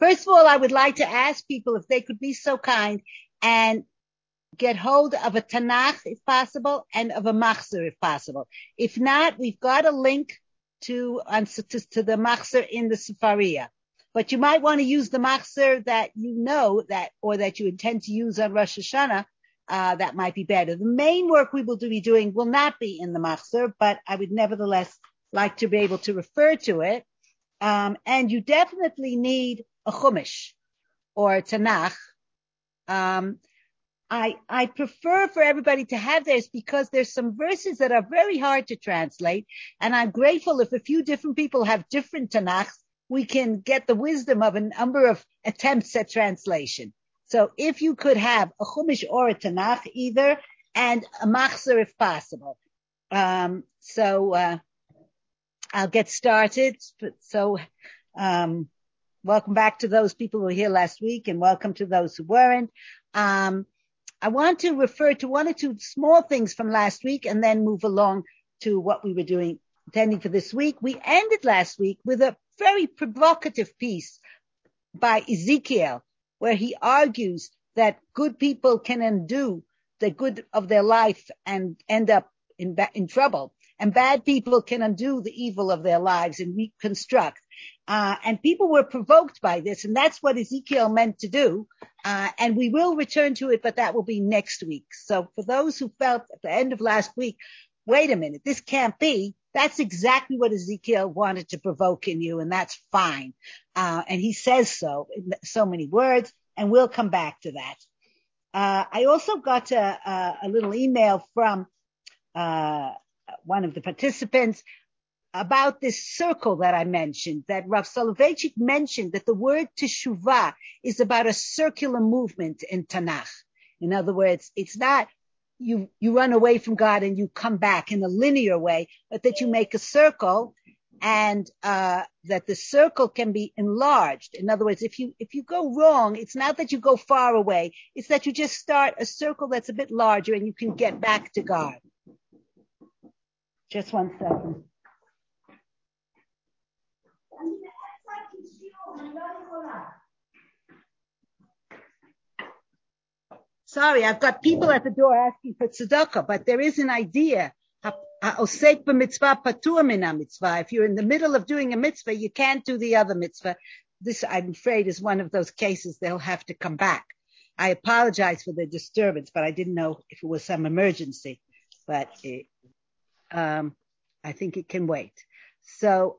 First of all, I would like to ask people if they could be so kind and get hold of a Tanakh, if possible, and of a Machzor, if possible. If not, we've got a link to the Machzor in the Sefaria. But you might want to use the Machzor that you know that, or that you intend to use on Rosh Hashanah. That might be better. The main work we will be doing will not be in the Machzor, but I would nevertheless like to be able to refer to it. And you definitely need a Chumash or a Tanakh. I prefer for everybody to have theirs because there's some verses that are very hard to translate. And I'm grateful if a few different people have different Tanakhs, we can get the wisdom of a number of attempts at translation. So if you could have a Chumash or a Tanakh either, and a Machzor if possible. I'll get started. So, welcome back to those people who were here last week and welcome to those who weren't. I want to refer to one or two small things from last week and then move along to what we were doing, intending for this week. We ended last week with a very provocative piece by Ezekiel, where he argues that good people can undo the good of their life and end up in trouble, and bad people can undo the evil of their lives and reconstruct. And people were provoked by this, and that's what Ezekiel meant to do. And we will return to it, but that will be next week. So for those who felt at the end of last week, wait a minute, this can't be, that's exactly what Ezekiel wanted to provoke in you, and that's fine. And he says so in so many words, and we'll come back to that. I also got a little email from one of the participants about this circle that I mentioned, that Rav Soloveitchik mentioned that the word teshuvah is about a circular movement in Tanakh. In other words, it's not you run away from God and you come back in a linear way, but that you make a circle and that the circle can be enlarged. In other words, if you go wrong, it's not that you go far away, it's that you just start a circle that's a bit larger and you can get back to God. Just 1 second. Sorry, I've got people at the door asking for tzedakah, but there is an idea. If you're in the middle of doing a mitzvah, you can't do the other mitzvah. This, I'm afraid, is one of those cases they'll have to come back. I apologize for the disturbance, but I didn't know if it was some emergency. But I think it can wait. So,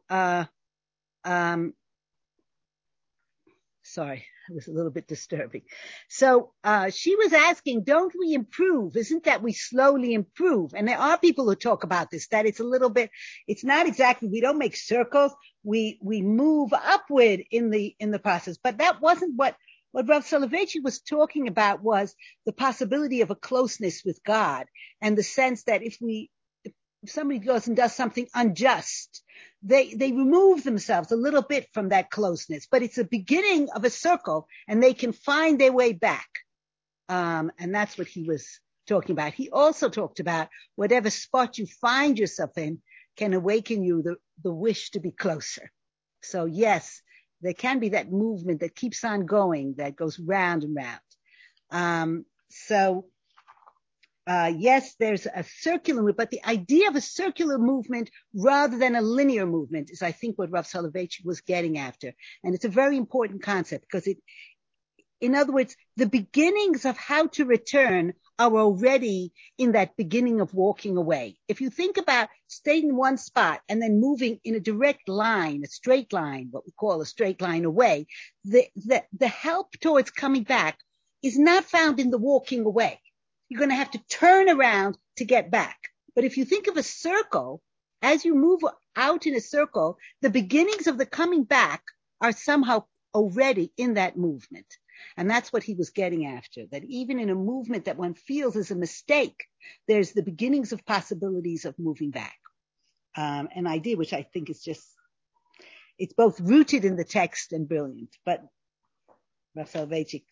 sorry, it was a little bit disturbing. So she was asking, don't we improve? Isn't that we slowly improve? And there are people who talk about this, that it's a little bit, it's not exactly, we don't make circles, we move upward in the process. But that wasn't what Rav Soloveitchik was talking about, was the possibility of a closeness with God, and the sense that if somebody goes and does something unjust, they remove themselves a little bit from that closeness, but it's a beginning of a circle and they can find their way back. And that's what he was talking about. He also talked about whatever spot you find yourself in can awaken you the wish to be closer. So yes, there can be that movement that keeps on going, that goes round and round. Yes, there's a circular movement, but the idea of a circular movement rather than a linear movement is, I think, what Rav Soloveitchik was getting after. And it's a very important concept because in other words, the beginnings of how to return are already in that beginning of walking away. If you think about staying in one spot and then moving in a direct line, a straight line, what we call a straight line away, the help towards coming back is not found in the walking away. You're going to have to turn around to get back. But if you think of a circle, as you move out in a circle, the beginnings of the coming back are somehow already in that movement. And that's what he was getting after, that even in a movement that one feels is a mistake, there's the beginnings of possibilities of moving back. An idea which I think is it's both rooted in the text and brilliant. But Rav Soloveitchik,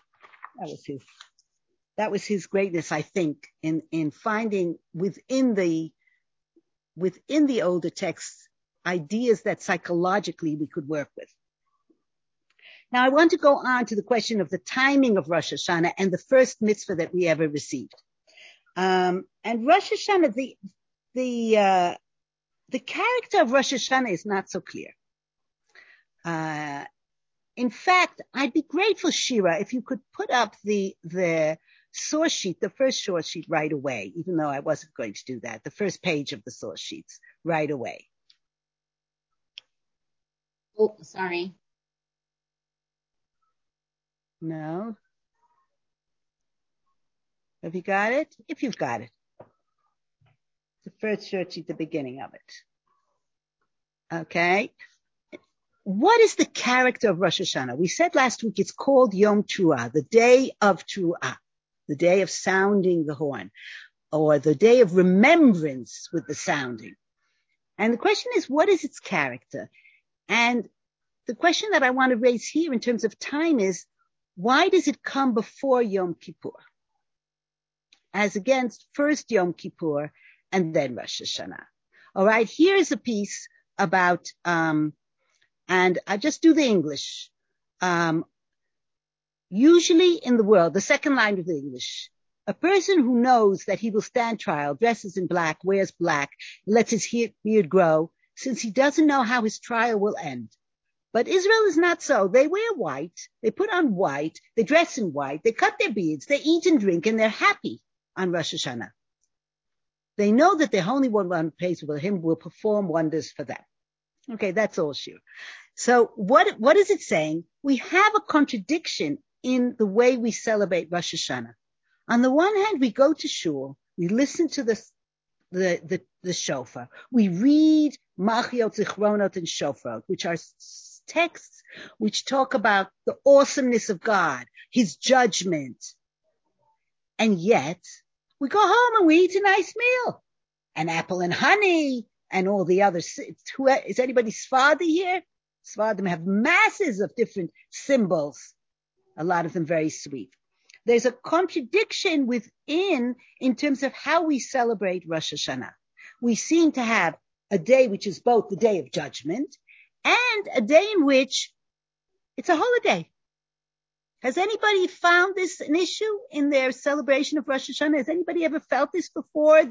that was his greatness, I think, in finding within the older texts ideas that psychologically we could work with. Now I want to go on to the question of the timing of Rosh Hashanah and the first mitzvah that we ever received. And Rosh Hashanah, the character of Rosh Hashanah is not so clear. In fact, I'd be grateful, Shira, if you could put up the source sheet, the first source sheet right away, even though I wasn't going to do that, the first page of the source sheets right away. Oh, sorry. No? Have you got it? If you've got it. The first source sheet, the beginning of it. Okay. What is the character of Rosh Hashanah? We said last week it's called Yom Teruah, the day of Teruah, the day of sounding the horn, or the day of remembrance with the sounding. And the question is, what is its character? And the question that I want to raise here in terms of time is, why does it come before Yom Kippur? As against first Yom Kippur and then Rosh Hashanah. All right, here's a piece about, and I just do the English. Usually in the world, the second line of the English, a person who knows that he will stand trial, dresses in black, wears black, lets his beard grow, since he doesn't know how his trial will end. But Israel is not so. They wear white, they put on white, they dress in white, they cut their beards, they eat and drink, and they're happy on Rosh Hashanah. They know that the Holy One who prays for him will perform wonders for them. Okay, that's all, Shir. So what is it saying? We have a contradiction in the way we celebrate Rosh Hashanah. On the one hand, we go to shul, we listen to the shofar, we read Machiot, Zichronot, and Shofar, which are texts which talk about the awesomeness of God, his judgment. And yet, we go home and we eat a nice meal, an apple and honey, and all the others. Is anybody Sephardi here? Sephardim have masses of different symbols, a lot of them very sweet. There's a contradiction within in terms of how we celebrate Rosh Hashanah. We seem to have a day which is both the day of judgment and a day in which it's a holiday. Has anybody found this an issue in their celebration of Rosh Hashanah? Has anybody ever felt this before?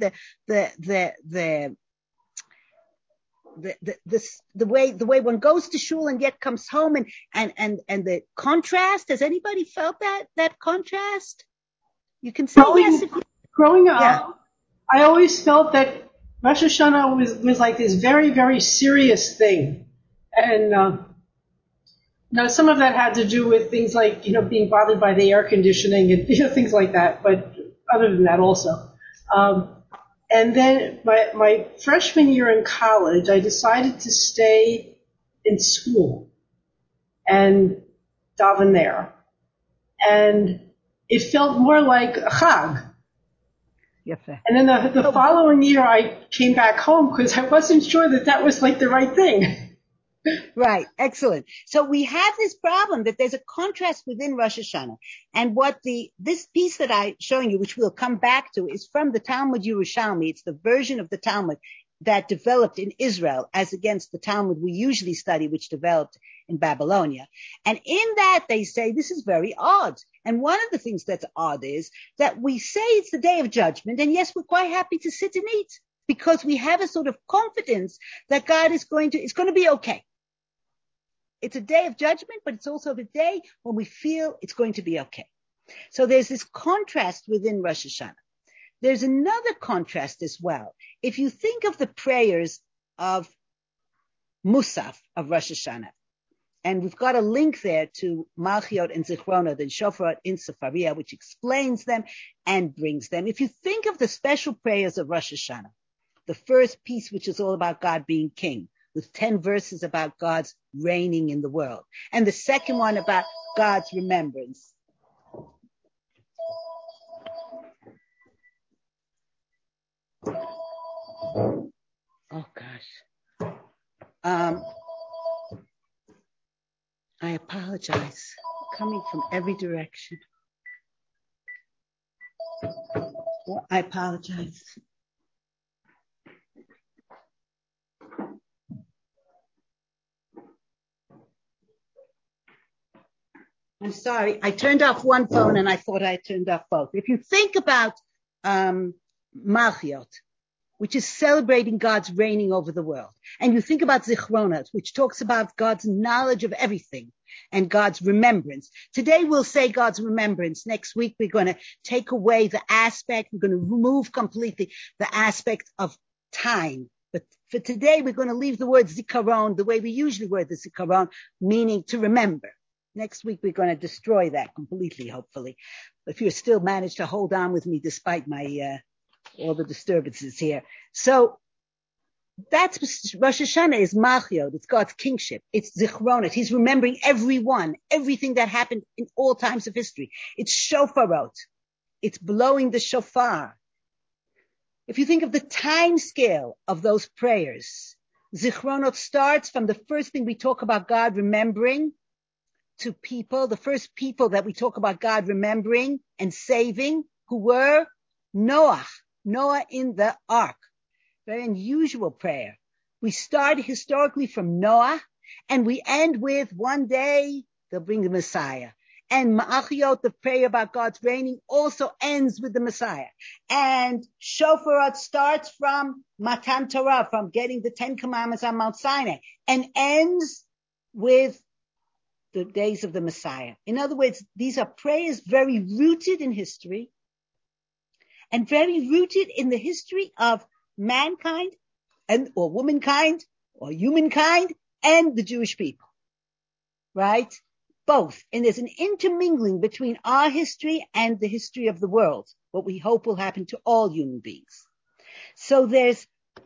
The way one goes to shul and yet comes home and the contrast. Has anybody felt that contrast? You can say yes. Growing up, I always felt that Rosh Hashanah was like this very, very serious thing. And, some of that had to do with things like, being bothered by the air conditioning and, things like that. But other than that also. And then my freshman year in college, I decided to stay in school and daven there. And it felt more like a chag. And then the following year, I came back home because I wasn't sure that was like the right thing. Right. Excellent. So we have this problem that there's a contrast within Rosh Hashanah. And this piece that I'm showing you, which we'll come back to, is from the Talmud Yerushalmi. It's the version of the Talmud that developed in Israel as against the Talmud we usually study, which developed in Babylonia. And in that they say this is very odd. And one of the things that's odd is that we say it's the day of judgment. And yes, we're quite happy to sit and eat because we have a sort of confidence that God it's going to be okay. It's a day of judgment, but it's also a day when we feel it's going to be okay. So there's this contrast within Rosh Hashanah. There's another contrast as well. If you think of the prayers of Musaf of Rosh Hashanah, and we've got a link there to Malchiot and Zichronot and Shofar in Sefaria, which explains them and brings them. If you think of the special prayers of Rosh Hashanah, the first piece, which is all about God being king, with 10 verses about God's reigning in the world. And the second one about God's remembrance. Oh, gosh. I apologize. Coming from every direction. Well, I apologize. I'm sorry. I turned off one phone and I thought I turned off both. If you think about Malchiot, which is celebrating God's reigning over the world, and you think about Zichronot, which talks about God's knowledge of everything and God's remembrance. Today we'll say God's remembrance. Next week we're going to take away the aspect, we're going to remove completely the aspect of time. But for today we're going to leave the word Zikaron the way we usually word the Zikaron, meaning to remember. Next week, we're going to destroy that completely, hopefully. If you still manage to hold on with me despite my, all the disturbances here. So that's Rosh Hashanah is Malchiot. It's God's kingship. It's Zichronot. He's remembering everything that happened in all times of history. It's Shofarot. It's blowing the shofar. If you think of the time scale of those prayers, Zichronot starts from the first thing we talk about God remembering to people, the first people that we talk about God remembering and saving, who were Noah in the ark. Very unusual prayer. We start historically from Noah and we end with one day they'll bring the Messiah. And Ma'achiot, the prayer about God's reigning, also ends with the Messiah. And Shofarot starts from Matan Torah, from getting the 10 Commandments on Mount Sinai, and ends with the days of the Messiah. In other words, these are prayers very rooted in history and very rooted in the history of mankind or womankind or humankind and the Jewish people, right? Both. And there's an intermingling between our history and the history of the world, what we hope will happen to all human beings. So there's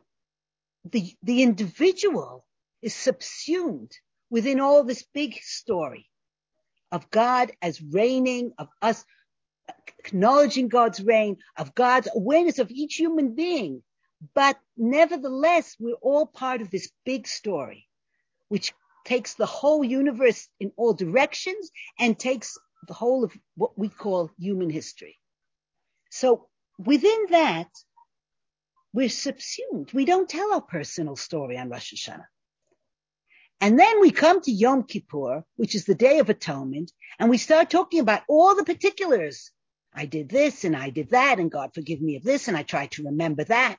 the individual is subsumed within all this big story of God as reigning, of us acknowledging God's reign, of God's awareness of each human being. But nevertheless, we're all part of this big story, which takes the whole universe in all directions and takes the whole of what we call human history. So within that, we're subsumed. We don't tell our personal story on Rosh Hashanah. And then we come to Yom Kippur, which is the Day of Atonement, and we start talking about all the particulars. I did this and I did that, and God forgive me of this, and I try to remember that.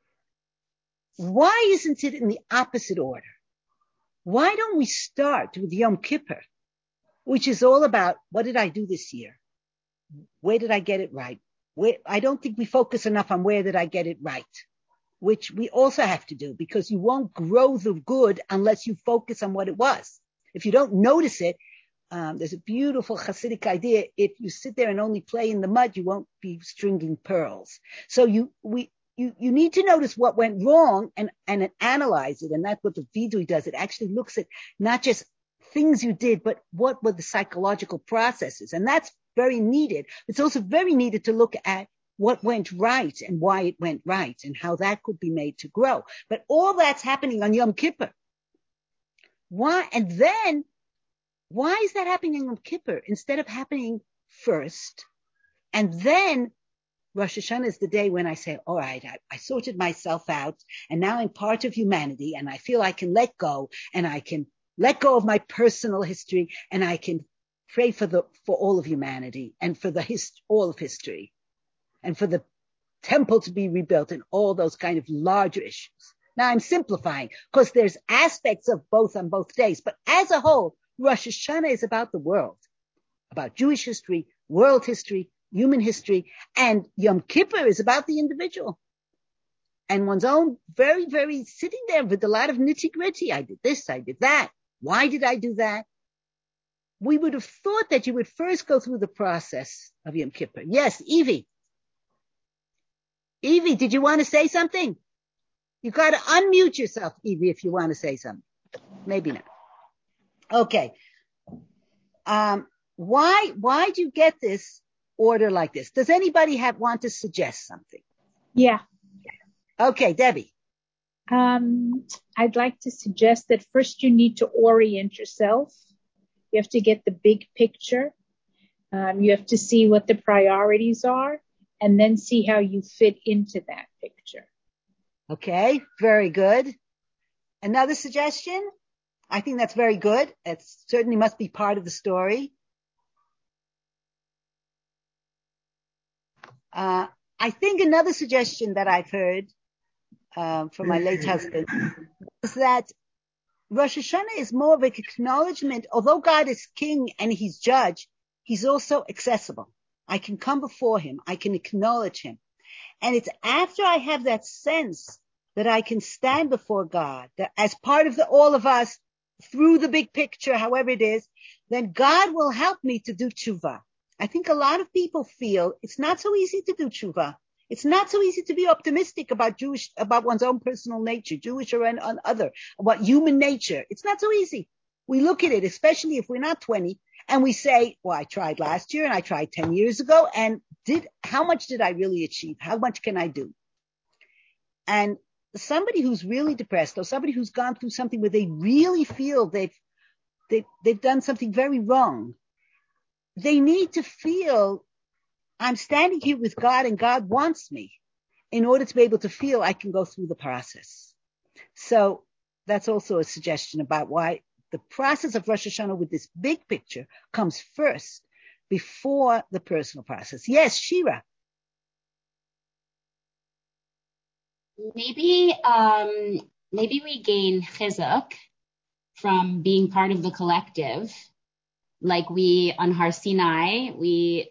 Why isn't it in the opposite order? Why don't we start with Yom Kippur, which is all about what did I do this year? Where did I get it right? I don't think we focus enough on where did I get it right, which we also have to do, because you won't grow the good unless you focus on what it was. If you don't notice it, there's a beautiful Hasidic idea. If you sit there and only play in the mud, you won't be stringing pearls. So you need to notice what went wrong and analyze it. And that's what the Vidui does. It actually looks at not just things you did, but what were the psychological processes. And that's very needed. It's also very needed to look at what went right and why it went right and how that could be made to grow. But all that's happening on Yom Kippur. Why? And then, why is that happening on Yom Kippur instead of happening first? And then Rosh Hashanah is the day when I say, all right, I sorted myself out and now I'm part of humanity and I feel I can let go and I can let go of my personal history and I can pray for all of humanity and for all of history and for the temple to be rebuilt and all those kind of larger issues. Now I'm simplifying because there's aspects of both on both days, but as a whole, Rosh Hashanah is about the world, about Jewish history, world history, human history, and Yom Kippur is about the individual and one's own very, very sitting there with a lot of nitty-gritty. I did this, I did that. Why did I do that? We would have thought that you would first go through the process of Yom Kippur. Yes, Evie. Evie, did you want to say something? You got to unmute yourself, Evie, if you want to say something. Maybe not. Okay. Why do you get this order like this? Does anybody want to suggest something? Yeah. Okay, Debbie. I'd like to suggest that first you need to orient yourself. You have to get the big picture. You have to see what the priorities are and then see how you fit into that picture. Okay, very good. Another suggestion? I think that's very good. It certainly must be part of the story. I think another suggestion that I've heard from my late husband is that Rosh Hashanah is more of an acknowledgement, although God is king and he's judge, he's also accessible. I can come before him. I can acknowledge him. And it's after I have that sense that I can stand before God, that as part of all of us, through the big picture, however it is, then God will help me to do tshuva. I think a lot of people feel it's not so easy to do tshuva. It's not so easy to be optimistic about one's own personal nature, Jewish or other, about human nature. It's not so easy. We look at it, especially if we're not 20, and we say, well, I tried last year and I tried 10 years ago, and how much did I really achieve? How much can I do? And somebody who's really depressed, or somebody who's gone through something where they really feel they've done something very wrong, they need to feel, I'm standing here with God and God wants me, in order to be able to feel I can go through the process. So that's also a suggestion about why the process of Rosh Hashanah with this big picture comes first before the personal process. Yes, Shira. Maybe we gain chizuk from being part of the collective. Like we on Har Sinai, we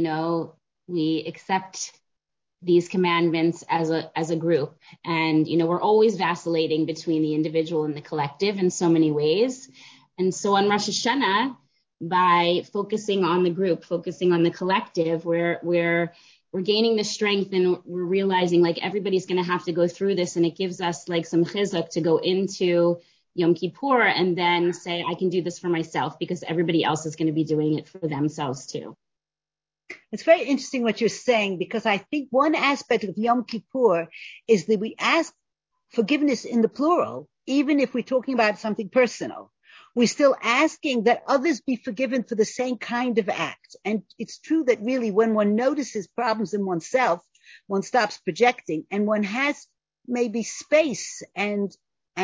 accept these commandments as a group. And, we're always vacillating between the individual and the collective in so many ways. And so on Rosh Hashanah, by focusing on the group, focusing on the collective, we're gaining the strength, and we're realizing like everybody's going to have to go through this. And it gives us like some chizuk to go into Yom Kippur and then say, I can do this for myself, because everybody else is going to be doing it for themselves too. It's very interesting what you're saying, because I think one aspect of Yom Kippur is that we ask forgiveness in the plural, even if we're talking about something personal. We're still asking that others be forgiven for the same kind of act. And it's true that really when one notices problems in oneself, one stops projecting, and one has maybe space and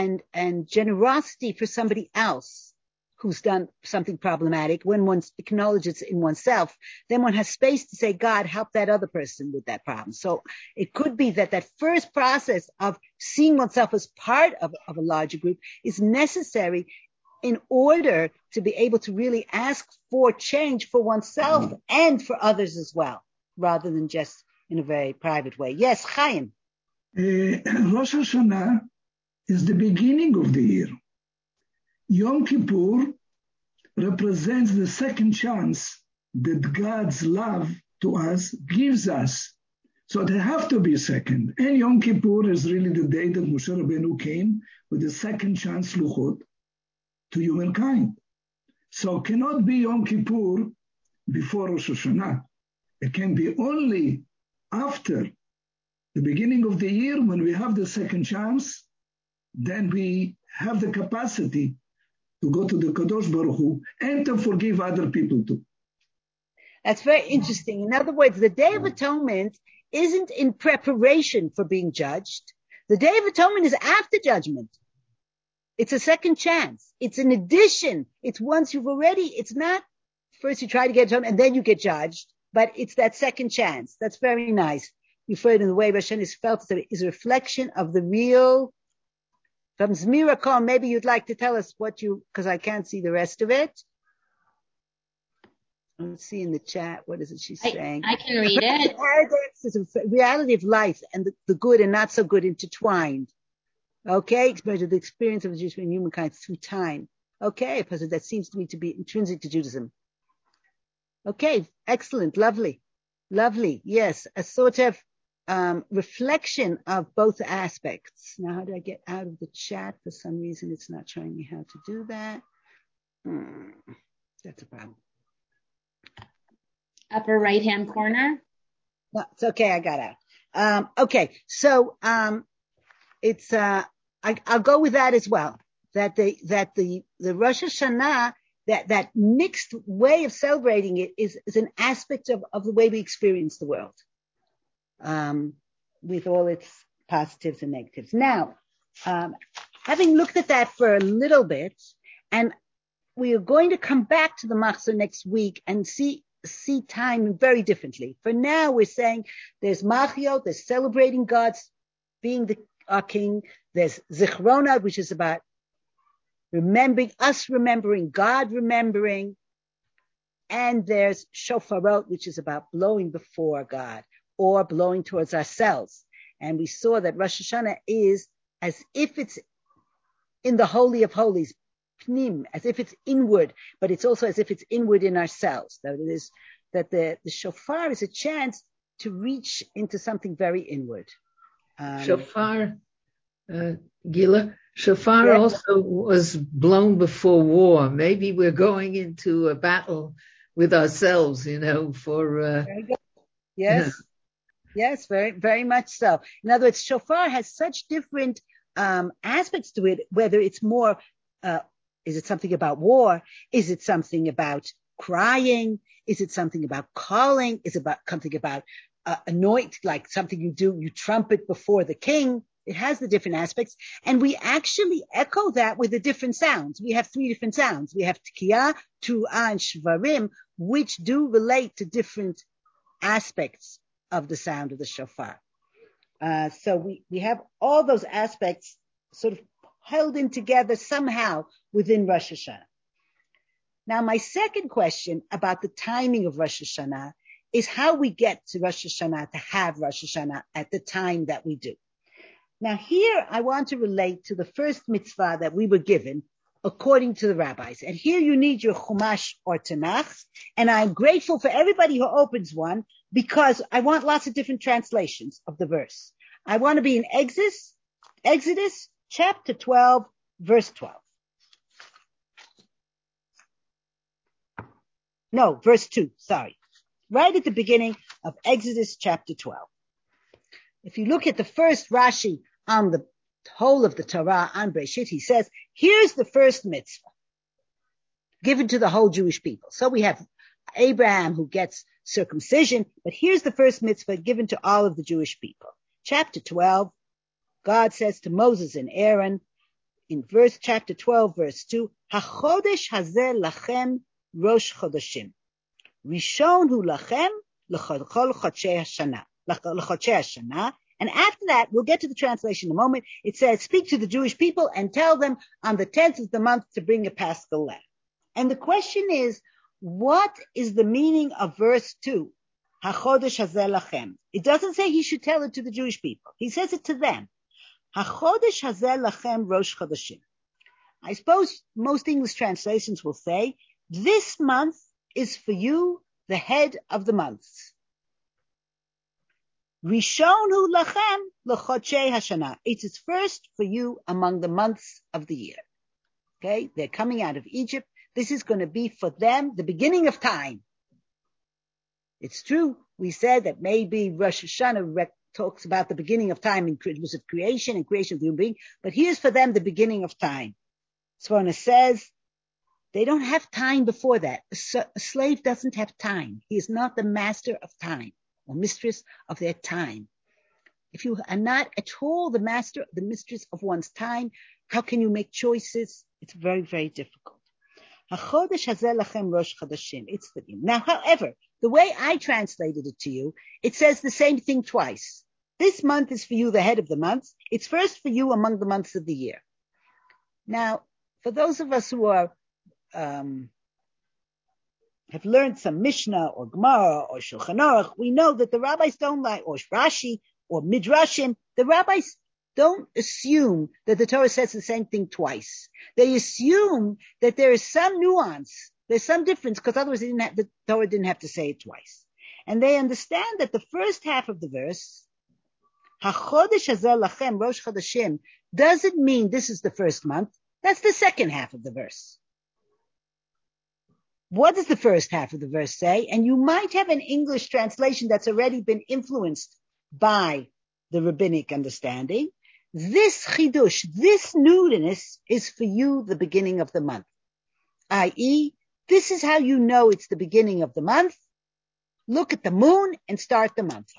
generosity for somebody else who's done something problematic. When one acknowledges it in oneself, then one has space to say, God, help that other person with that problem. So it could be that first process of seeing oneself as part of a larger group is necessary in order to be able to really ask for change for oneself and for others as well, rather than just in a very private way. Yes, Chaim. Rosh Hashanah is the beginning of the year. Yom Kippur represents the second chance that God's love to us gives us. So there have to be a second. And Yom Kippur is really the day that Moshe Rabbeinu came with the second chance luchot to humankind. So it cannot be Yom Kippur before Rosh Hashanah. It can be only after the beginning of the year, when we have the second chance, then we have the capacity to go to the Kadosh Baruch Hu and to forgive other people too. That's very interesting. In other words, the Day of Atonement isn't in preparation for being judged. The Day of Atonement is after judgment. It's a second chance. It's an addition. It's once you've already, it's not first you try to get atonement and then you get judged, but it's that second chance. That's very nice. You've heard in the way Hashem is felt that it is a reflection of the real. From Zmira Khan, maybe you'd like to tell us because I can't see the rest of it. Let's see in the chat. What is it she's saying? I can read it. Paradox is a reality of life and the good and not so good intertwined. Okay, compared to the experience of the Jewish and humankind through time. Okay, because that seems to me to be intrinsic to Judaism. Okay, excellent, lovely. Yes, a sort of reflection of both aspects. Now, how do I get out of the chat? For some reason, it's not showing me how to do that. That's a problem. Upper right-hand corner. No, it's okay. I got out. Okay, so it's I'll go with that as well. That the Rosh Hashanah, that mixed way of celebrating it is an aspect of the way we experience the world. With all its positives and negatives. Now, having looked at that for a little bit, and we are going to come back to the Machzor next week and see see time very differently. For now, we're saying there's Machio, there's celebrating God's being our king. There's Zichrona, which is about remembering, God remembering. And there's Shofarot, which is about blowing before God or blowing towards ourselves. And we saw that Rosh Hashanah is as if it's in the Holy of Holies, Pnim, as if it's inward, but it's also as if it's inward in ourselves. That it is that the shofar is a chance to reach into something very inward. Shofar, Gila, shofar also was blown before war. Maybe we're going into a battle with ourselves, for... Yes. Yes, very, very much so. In other words, shofar has such different aspects to it, whether it's more, is it something about war? Is it something about crying? Is it something about calling? Is it about something about anoint, like something you trumpet before the king? It has the different aspects. And we actually echo that with the different sounds. We have 3 different sounds. We have Tkiyah, Tu'ah, and Shvarim, which do relate to different aspects of the sound of the shofar. So we have all those aspects sort of held in together somehow within Rosh Hashanah. Now, my second question about the timing of Rosh Hashanah is how we get to Rosh Hashanah, to have Rosh Hashanah at the time that we do. Now, here I want to relate to the first mitzvah that we were given according to the rabbis. And here you need your Chumash or Tanakh. And I'm grateful for everybody who opens one because I want lots of different translations of the verse. I want to be in Exodus chapter 12, verse 12. No, verse 2, sorry. Right at the beginning of Exodus chapter 12. If you look at the first Rashi on the whole of the Torah on Breshit, he says, here's the first mitzvah given to the whole Jewish people. So we have Abraham who gets circumcision, but here's the first mitzvah given to all of the Jewish people. Chapter 12, God says to Moses and Aaron in chapter 12, verse 2, HaChodesh hazeh lachem rosh chodeshim. Rishon hu lachem l'chol chodshei hashana. And after that, we'll get to the translation in a moment. It says, speak to the Jewish people and tell them on the 10th of the month to bring a paschal lamb. And the question is, what is the meaning of verse 2? HaChodesh hazeh lachem. It doesn't say he should tell it to the Jewish people. He says it to them. HaChodesh hazeh lachem rosh chodeshim. I suppose most English translations will say, this month is for you the head of the months. Rishon hu lachem l'chodshei hashana. It is first for you among the months of the year. Okay, they're coming out of Egypt. This is going to be for them the beginning of time. It's true. We said that maybe Rosh Hashanah talks about the beginning of time in terms of creation and creation of the human being, but here's for them the beginning of time. Sforno says they don't have time before that. A slave doesn't have time. He is not the master of time or mistress of their time. If you are not at all the master, the mistress of one's time, how can you make choices? It's very, very difficult. HaChodesh hazeh lachem rosh chodeshim. It's the name. Now, however, the way I translated it to you, it says the same thing twice. This month is for you the head of the months. It's first for you among the months of the year. Now, for those of us who are have learned some Mishnah or Gemara or Shulchan Aruch, we know that the rabbis don't like, or Rashi or Midrashim, the rabbis don't assume that the Torah says the same thing twice. They assume that there is some nuance, there's some difference, because otherwise the Torah didn't have to say it twice. And they understand that the first half of the verse, HaChodesh hazeh lachem rosh chodeshim, doesn't mean this is the first month. That's the second half of the verse. What does the first half of the verse say? And you might have an English translation that's already been influenced by the rabbinic understanding. This chidush, this newness is for you the beginning of the month. I.e., this is how you know it's the beginning of the month. Look at the moon and start the month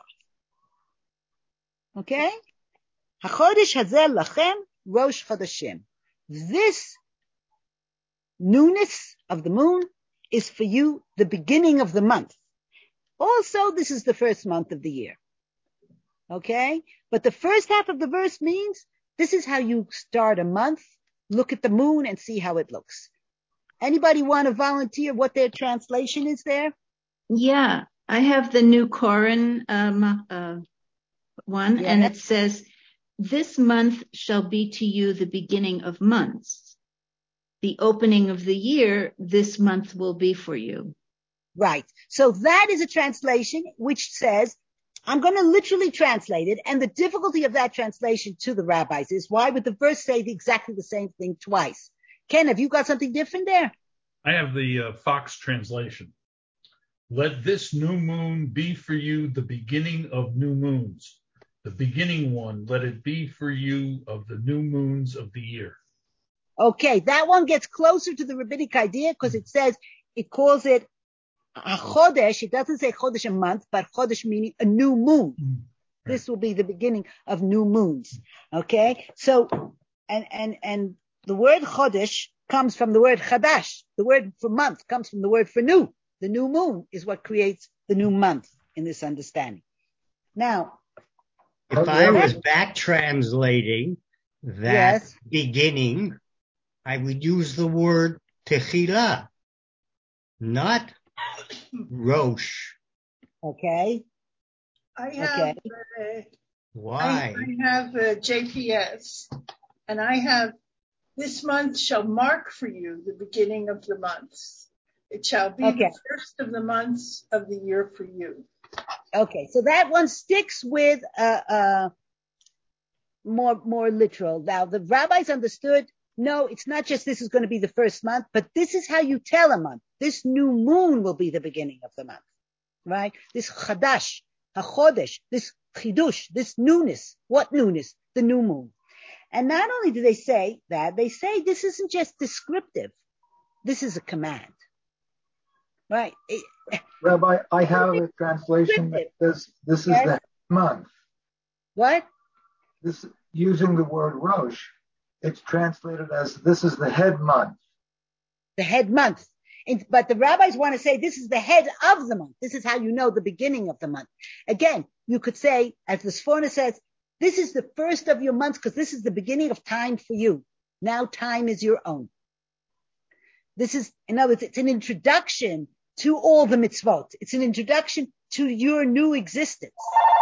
off. Okay? HaChodesh hazeh lachem rosh chodeshim. This newness of the moon is for you the beginning of the month. Also, this is the first month of the year. Okay? But the first half of the verse means this is how you start a month. Look at the moon and see how it looks. Anybody want to volunteer what their translation is there? Yeah, I have the New Koran one, and it says, "This month shall be to you the beginning of months. The opening of the year, this month will be for you." Right. So that is a translation which says, I'm going to literally translate it, and the difficulty of that translation to the rabbis is, why would the verse say exactly the same thing twice? Ken, have you got something different there? I have the Fox translation. Let this new moon be for you the beginning of new moons. The beginning one, let it be for you of the new moons of the year. Okay, that one gets closer to the rabbinic idea because it calls it a chodesh. It doesn't say chodesh a month, but chodesh meaning a new moon. Right. This will be the beginning of new moons. Okay, so and the word chodesh comes from the word chadash. The word for month comes from the word for new. The new moon is what creates the new month in this understanding. Now, if I was back translating that beginning, I would use the word tehillah, not Rosh. Okay. I have. Why? I have JPS, and I have, "This month shall mark for you the beginning of the months. It shall be the first of the months of the year for you." Okay, so that one sticks with more literal. Now the rabbis understood, no, it's not just this is going to be the first month, but this is how you tell a month. This new moon will be the beginning of the month, right? This chadash, hachodesh, this chidush, this newness. What newness? The new moon. And not only do they say that, they say this isn't just descriptive. This is a command. Right. Rabbi, I have a translation that says this is the month. What? This, using the word Rosh, it's translated as this is the head month. The head month. But the rabbis want to say this is the head of the month. This is how you know the beginning of the month. Again, you could say, as the Sforno says, this is the first of your months because this is the beginning of time for you. Now time is your own. This is, in other words, it's an introduction to all the mitzvot. It's an introduction to your new existence.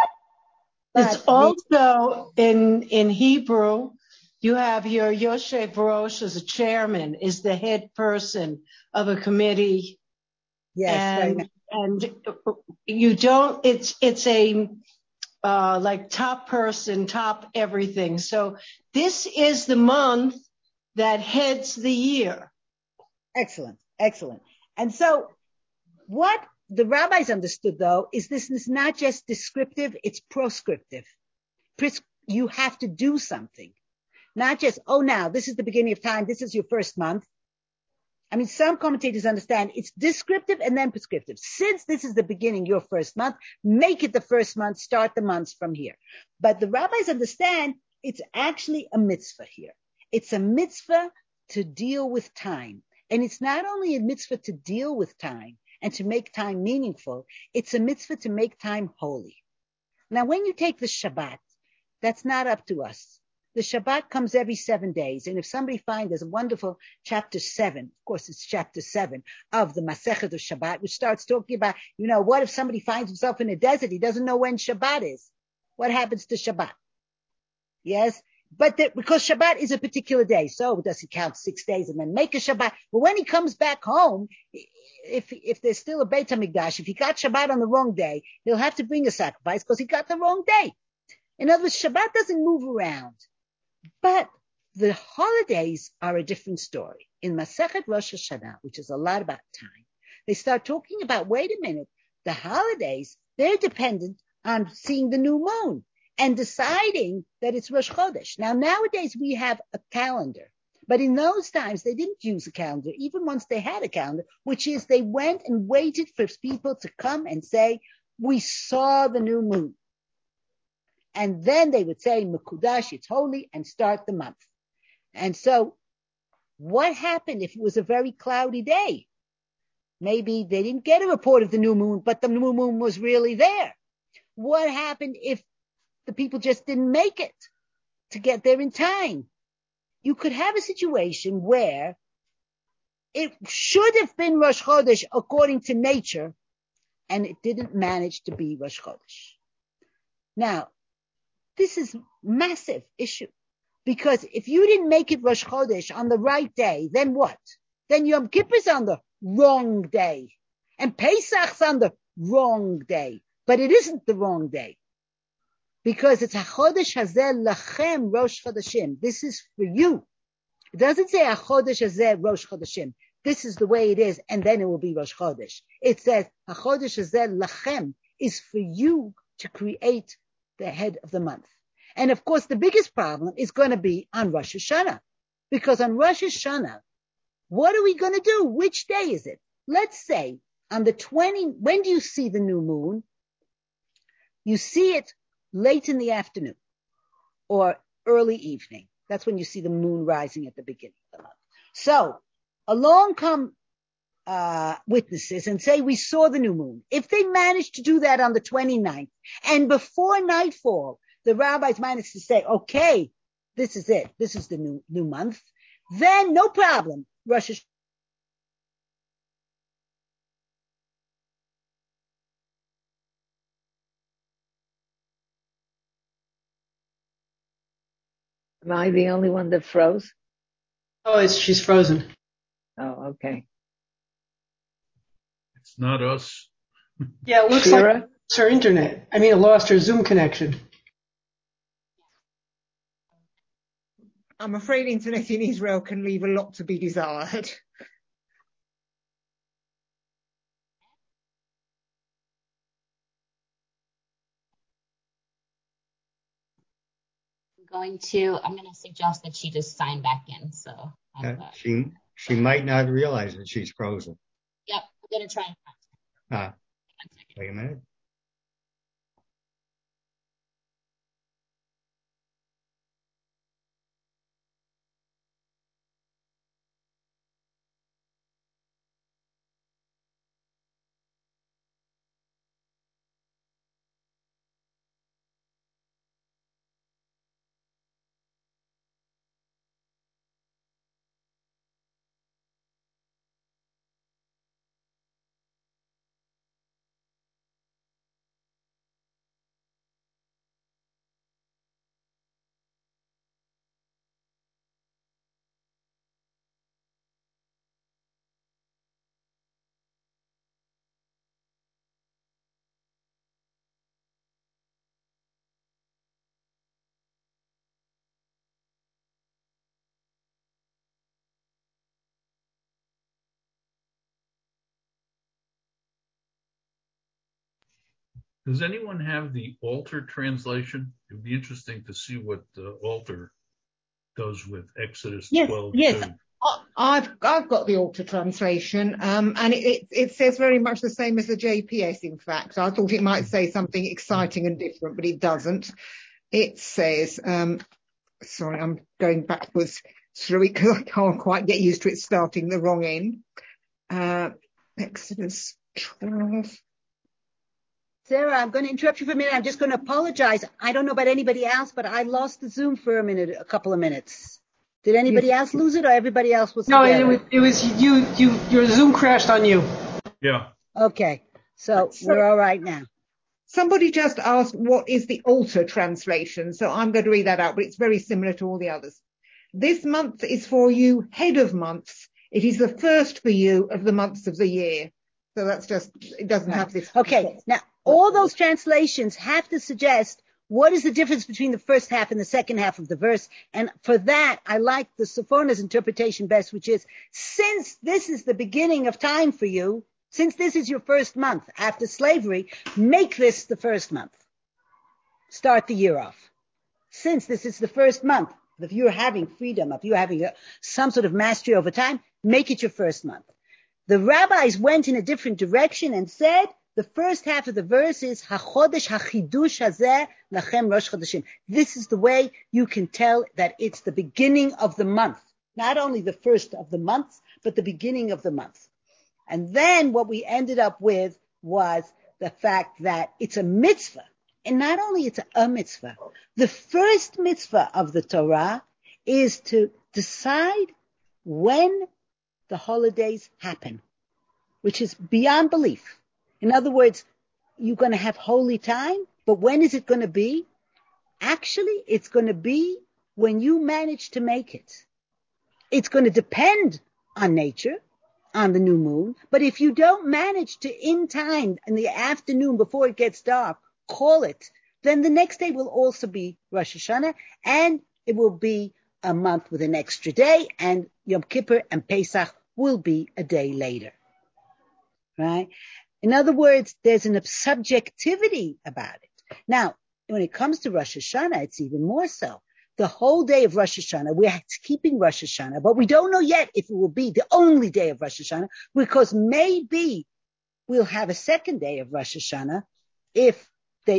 It's also in Hebrew, you have your Yoshev Rosh as a chairman, is the head person of a committee. Yes. And you don't, it's a, like top person, top everything. So this is the month that heads the year. Excellent. And so what the rabbis understood, though, is this is not just descriptive, it's proscriptive. You have to do something. Not just, now, this is the beginning of time, this is your first month. I mean, some commentators understand it's descriptive and then prescriptive. Since this is the beginning, your first month, make it the first month, start the months from here. But the rabbis understand it's actually a mitzvah here. It's a mitzvah to deal with time. And it's not only a mitzvah to deal with time and to make time meaningful, it's a mitzvah to make time holy. Now, when you take the Shabbat, that's not up to us. The Shabbat comes every 7 days. And if somebody finds there's a wonderful chapter 7, of course it's chapter 7 of the Masechet of Shabbat, which starts talking about, what if somebody finds himself in a desert? He doesn't know when Shabbat is. What happens to Shabbat? Yes? But because Shabbat is a particular day, so does he count 6 days and then make a Shabbat? But when he comes back home, if there's still a Beit HaMikdash, if he got Shabbat on the wrong day, he'll have to bring a sacrifice because he got the wrong day. In other words, Shabbat doesn't move around. But the holidays are a different story. In Masechet Rosh Hashanah, which is a lot about time, they start talking about, wait a minute, the holidays, they're dependent on seeing the new moon and deciding that it's Rosh Chodesh. Now, nowadays we have a calendar, but in those times they didn't use a calendar, even once they had a calendar, which is they went and waited for people to come and say, we saw the new moon. And then they would say, Mekudash, it's holy, and start the month. And so what happened if it was a very cloudy day? Maybe they didn't get a report of the new moon, but the new moon was really there. What happened if the people just didn't make it to get there in time? You could have a situation where it should have been Rosh Chodesh according to nature, and it didn't manage to be Rosh Chodesh. Now, this is a massive issue, because if you didn't make it Rosh Chodesh on the right day, then what? Then Yom Kippur's on the wrong day, and Pesach's on the wrong day, but it isn't the wrong day, because it's HaChodesh Hazeh Lachem Rosh Chodeshim. This is for you. It doesn't say HaChodesh Hazeh Rosh Chodeshim. This is the way it is, and then it will be Rosh Chodesh. It says HaChodesh Hazeh Lachem is for you to create the head of the month. And of course, the biggest problem is going to be on Rosh Hashanah, because on Rosh Hashanah, what are we going to do? Which day is it? Let's say on the 20, when do you see the new moon? You see it late in the afternoon or early evening. That's when you see the moon rising at the beginning of the month. So along come witnesses and say, we saw the new moon. If they manage to do that on the 29th and before nightfall, the rabbis managed to say, okay, this is it. This is the new month. Then no problem. Rosh Hashanah. Am I the only one that froze? Oh, she's frozen. Oh, okay. It's not us. Yeah, it looks Shira? like it's her internet. I mean, it lost her Zoom connection. I'm afraid internet in Israel can leave a lot to be desired. I'm going to suggest that she just sign back in. So she might not realize that she's frozen. Yep, I'm going to try. Wait a minute. Does anyone have the Alter translation? It would be interesting to see what the Alter does with Exodus 12:2. Yes. I've got the Alter translation, and it says very much the same as the JPS. In fact, I thought it might say something exciting and different, but it doesn't. It says, sorry, I'm going backwards through it because I can't quite get used to it starting the wrong end. Exodus 12. Sarah, I'm going to interrupt you for a minute. I'm just going to apologize. I don't know about anybody else, but I lost the Zoom for a couple of minutes. Did anybody else lose it, or everybody else was together? No, it was you. Your Zoom crashed on you. Yeah. Okay, so we're all right now. Somebody just asked, what is the Alter translation? So I'm going to read that out, but it's very similar to all the others. This month is for you, head of months. It is the first for you of the months of the year. So that's just, it doesn't have this. Okay, now all those translations have to suggest what is the difference between the first half and the second half of the verse. And for that, I like the Seforna's interpretation best, which is, since this is the beginning of time for you, since this is your first month after slavery, make this the first month. Start the year off. Since this is the first month, if you're having freedom, if you're having some sort of mastery over time, make it your first month. The rabbis went in a different direction and said, the first half of the verse is, HaChodesh HaChidush Hazeh Lachem Rosh Chodeshim. This is the way you can tell that it's the beginning of the month. Not only the first of the month, but the beginning of the month. And then what we ended up with was the fact that it's a mitzvah. And not only it's a mitzvah, the first mitzvah of the Torah is to decide when the holidays happen, which is beyond belief. In other words, you're going to have holy time, but when is it going to be? Actually, it's going to be when you manage to make it. It's going to depend on nature, on the new moon, but if you don't manage to, in time, in the afternoon before it gets dark, call it, then the next day will also be Rosh Hashanah, and it will be a month with an extra day, and Yom Kippur and Pesach will be a day later. Right? In other words, there's an subjectivity about it. Now, when it comes to Rosh Hashanah, it's even more so. The whole day of Rosh Hashanah, we're keeping Rosh Hashanah, but we don't know yet if it will be the only day of Rosh Hashanah, because maybe we'll have a second day of Rosh Hashanah if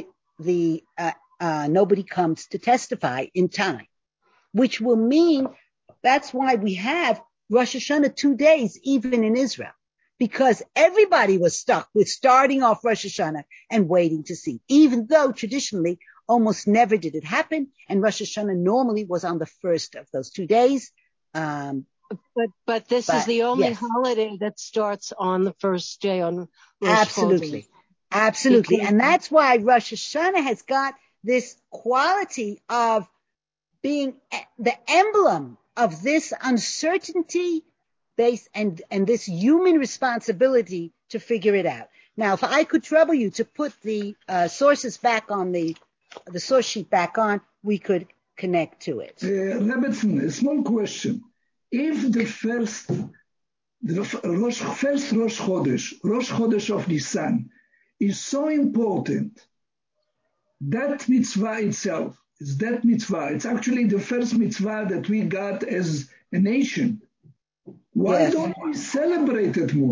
nobody comes to testify in time, which will mean that's why we have Rosh Hashanah 2 days, even in Israel, because everybody was stuck with starting off Rosh Hashanah and waiting to see, even though traditionally almost never did it happen, and Rosh Hashanah normally was on the first of those 2 days. But this is the only holiday that starts on the first day on Rosh Chodesh. Absolutely. And that's why Rosh Hashanah has got this quality of being the emblem of this uncertainty base and this human responsibility to figure it out. Now, if I could trouble you to put the sources back on the source sheet back on, we could connect to it. Rebbetzin, a small question. If the first Rosh Chodesh of Nisan is so important, that mitzvah itself is that mitzvah. It's actually the first mitzvah that we got as a nation. Why don't we celebrate it more?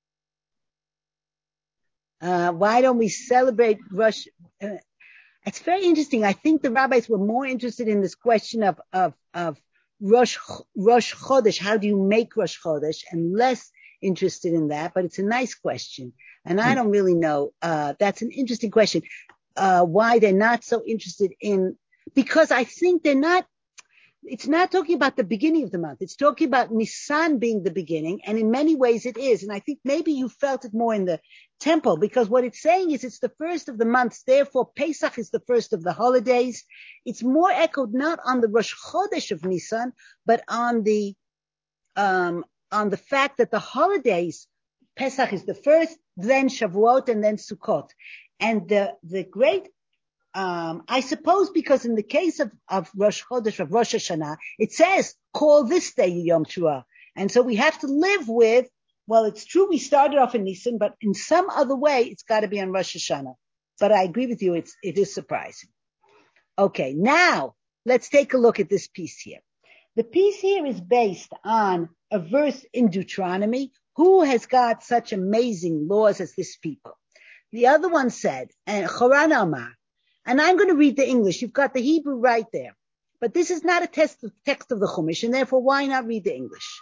Why don't we celebrate Rosh? It's very interesting. I think the rabbis were more interested in this question of Rosh Chodesh. How do you make Rosh Chodesh? And less interested in that. But it's a nice question, and I don't really know. That's an interesting question. Why they're not so interested in? Because I think they're not. It's not talking about the beginning of the month. It's talking about Nisan being the beginning, and in many ways it is. And I think maybe you felt it more in the temple, because what it's saying is it's the first of the months. Therefore, Pesach is the first of the holidays. It's more echoed not on the Rosh Chodesh of Nisan, but on the fact that the holidays, Pesach is the first, then Shavuot, and then Sukkot. And the great I suppose because in the case of Rosh Chodesh, of Rosh Hashanah, it says, call this day Yom Teruah. And so we have to live with, well, it's true we started off in Nisan, but in some other way, it's got to be on Rosh Hashanah. But I agree with you, it is surprising. Okay, now let's take a look at this piece here. The piece here is based on a verse in Deuteronomy. Who has got such amazing laws as this people? The other one said, and Choran Amar, and I'm going to read the English. You've got the Hebrew right there. But this is not a text of the Chumash, and therefore why not read the English?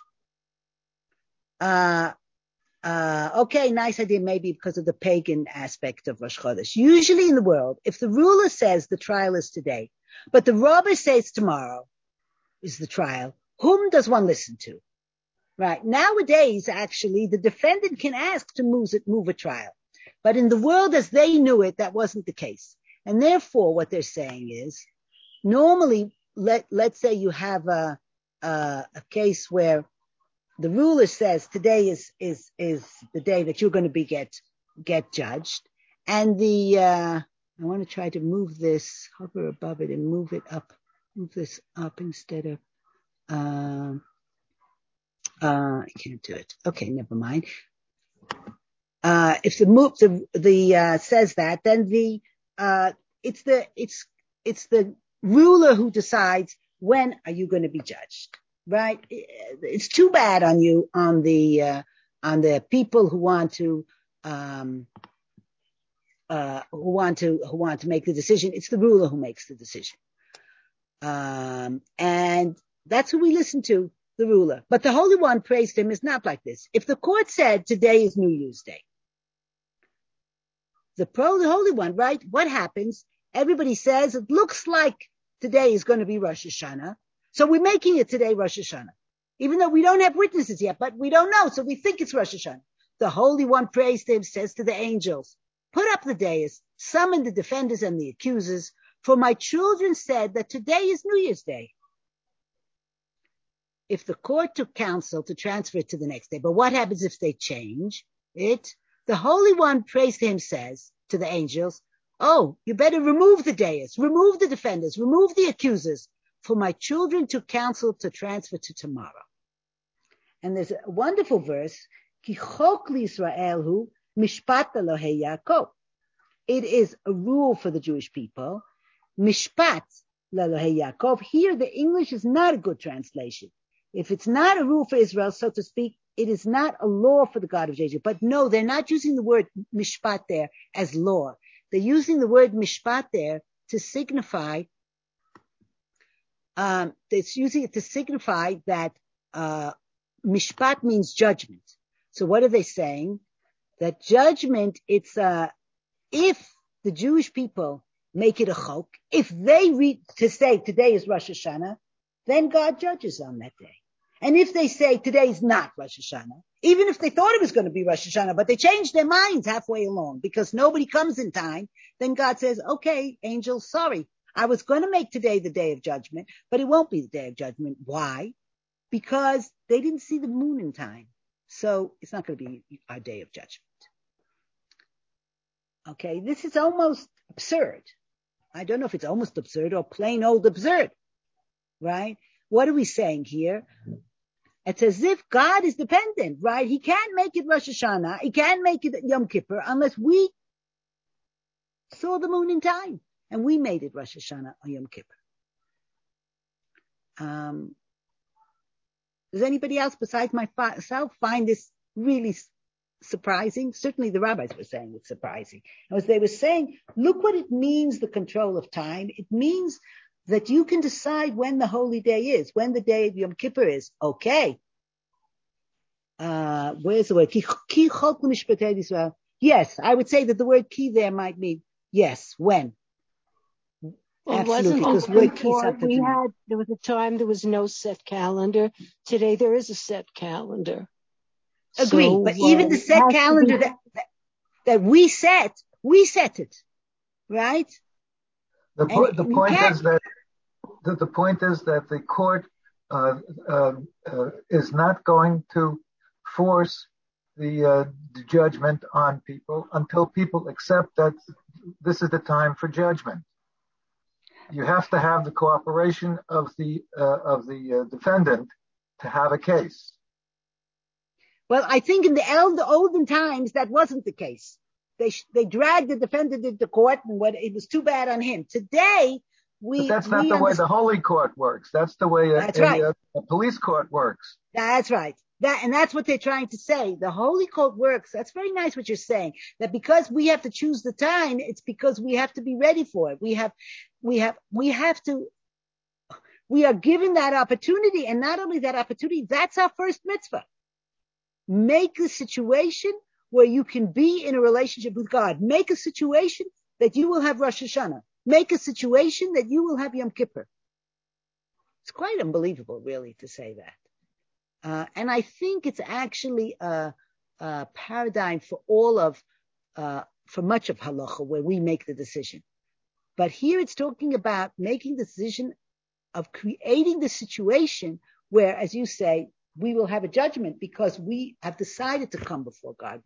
Okay, nice idea, maybe because of the pagan aspect of Rosh Chodesh. Usually in the world, if the ruler says the trial is today, but the robber says tomorrow is the trial, whom does one listen to? Right. Nowadays, actually, the defendant can ask to move a trial. But in the world as they knew it, that wasn't the case. And therefore, what they're saying is, normally, let's say you have a case where the ruler says today is the day that you're going to be get judged, and I want to try to move this, hover above it and move this up instead of I can't do it. Okay, never mind. If the says that, then it's the ruler who decides when are you going to be judged, right? It's too bad on you, on the people who want to make the decision. It's the ruler who makes the decision, and that's who we listen to. the ruler. But the Holy One praised him is not like this. If the court said today is New Year's Day, the Holy One, right? What happens? Everybody says it looks like today is going to be Rosh Hashanah. So we're making it today Rosh Hashanah. Even though we don't have witnesses yet, but we don't know. So we think it's Rosh Hashanah. The Holy One praised him, says to the angels, put up the dais, summon the defenders and the accusers, for my children said that today is New Year's Day. If the court took counsel to transfer it to the next day, but what happens if they change it? The Holy One praised him, says to the angels, oh, you better remove the dais, remove the defenders, remove the accusers, for my children took counsel to transfer to tomorrow. And there's a wonderful verse, Ki chok l'Yisrael hu mishpat Elohei Yaakov. It is a rule for the Jewish people, mishpat l'Elohei Yaakov. Here, the English is not a good translation. If it's not a rule for Israel, so to speak, it is not a law for the God of Jacob. But no, they're not using the word mishpat there as law. They're using the word mishpat there to signify, it's using it to signify that mishpat means judgment. So what are they saying? That judgment, it's if the Jewish people make it a chok, if they read to say today is Rosh Hashanah, then God judges on that day. And if they say today is not Rosh Hashanah, even if they thought it was going to be Rosh Hashanah, but they changed their minds halfway along because nobody comes in time, then God says, okay, angels, sorry. I was going to make today the day of judgment, but it won't be the day of judgment. Why? Because they didn't see the moon in time. So it's not going to be our day of judgment. Okay, this is almost absurd. I don't know if it's almost absurd or plain old absurd, right? What are we saying here? It's as if God is dependent, right? He can't make it Rosh Hashanah. He can't make it Yom Kippur unless we saw the moon in time and we made it Rosh Hashanah or Yom Kippur. Does anybody else besides myself find this really surprising? Certainly the rabbis were saying it's surprising. As they were saying, look what it means, the control of time. It means that you can decide when the holy day is, when the day of Yom Kippur is. Okay. Where's the word? Ki chok l'mishpatei Yisrael. Yes, I would say that the word ki there might mean yes, when. Well, absolutely, because there was a time there was no set calendar. Today there is a set calendar. Agreed, so, but even the set calendar that we set it, right? The point is that the court is not going to force the judgment on people until people accept that this is the time for judgment. You have to have the cooperation of the defendant to have a case. Well, I think in the olden times that wasn't the case. They dragged the defendant into court, and it was too bad on him. Today, but that's not the way the Holy Court works. That's the way a police court works. That's right. And that's what they're trying to say. The Holy Court works. That's very nice what you're saying. That because we have to choose the time, it's because we have to be ready for it. We are given that opportunity, and not only that opportunity, that's our first mitzvah. Make a situation where you can be in a relationship with God. Make a situation that you will have Rosh Hashanah. Make a situation that you will have Yom Kippur. It's quite unbelievable, really, to say that. And I think it's actually a paradigm for for much of halacha, where we make the decision. But here it's talking about making the decision of creating the situation where, as you say, we will have a judgment because we have decided to come before God.